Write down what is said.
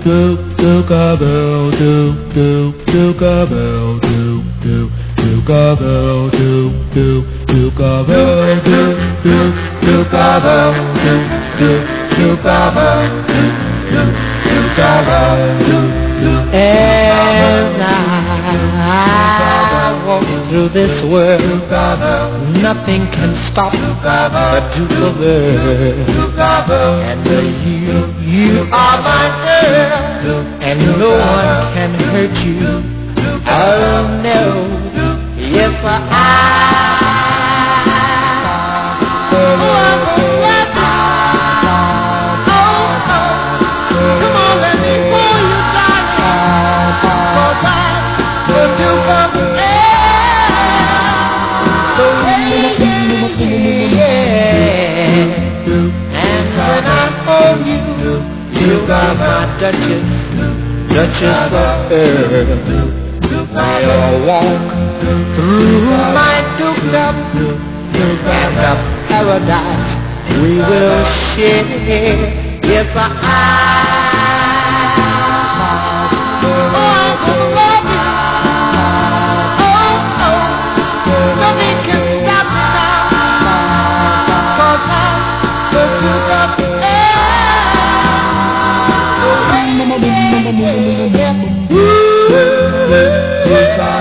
Duke-a-bell, Duke-a-bell, Duke-a-bell, Duke-a-bell, Duke-a-bell, As I walk through this world, nothing can stop the Duke of Earl. And you are my girl, and no one can hurt you. Oh no, yes you are my Duchess of Earl. We'll walk through my dukedom and the paradise we will share. Yes, I love you. Nothing can stop me now, 'cause I'm the Duke of Earl.